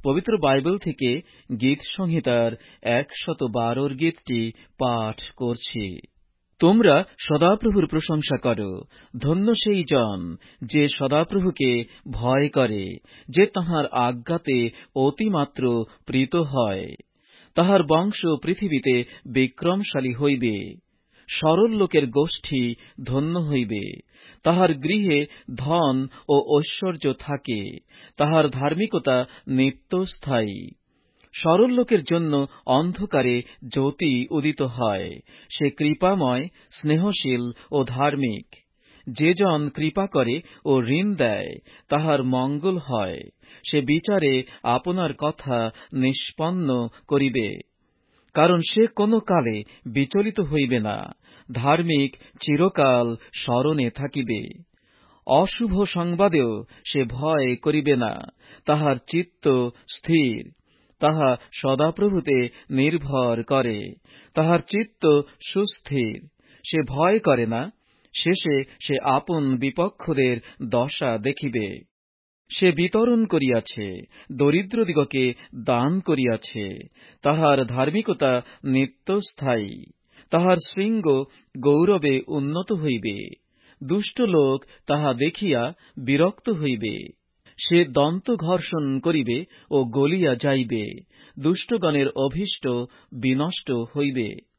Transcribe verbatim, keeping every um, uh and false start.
পবিত্র বাইবেল থেকে গীত সংহিতার একশত বারোর গীতটি পাঠ করছি। তোমরা সদাপ্রভুর প্রশংসা করো। ধন্য সেই জন যে সদাপ্রভুকে ভয় করে, যে তাঁহার আজ্ঞাতে অতিমাত্র প্রীত হয়। তাহার বংশ পৃথিবীতে বিক্রমশালী হইবে। সরল লোকের গোষ্ঠী ধন্য হইবে। তাহার গৃহে ধন ও ঐশ্বর্য থাকে। তাহার ধার্মিকতা নিত্যস্থায়ী। সরল লোকের জন্য অন্ধকারে জ্যোতি উদিত হয়। সে কৃপাময়, স্নেহশীল ও ধার্মিক। যে জন কৃপা করে ও ঋণ দেয়, তাহার মঙ্গল হয়। সে বিচারে আপনার কথা নিষ্পন্ন করিবে, কারণ সে কোনো কালে বিচলিত হইবে না। ধার্মিক চিরকাল স্মরণে থাকিবে। অশুভ সংবাদেও সে ভয় করিবে না। তাহার চিত্ত স্থির। তাহা সদাপ্রভুতে নির্ভর করে। তাহার চিত্ত সুস্থির। সে ভয় করে না। শেষে সে আপন বিপক্ষদের দশা দেখিবে। সে বিতরণ করিয়াছে, দরিদ্রদিগকে দান করিয়াছে। তাহার ধার্মিকতা নিত্যস্থায়ী। তাহার শৃঙ্গ গৌরবে উন্নত হইবে। দুষ্ট লোক তাহা দেখিয়া বিরক্ত হইবে। সে দন্ত ঘর্ষণ করিবে ও গলিয়া যাইবে। দুষ্টগণের অভীষ্ট বিনষ্ট হইবে।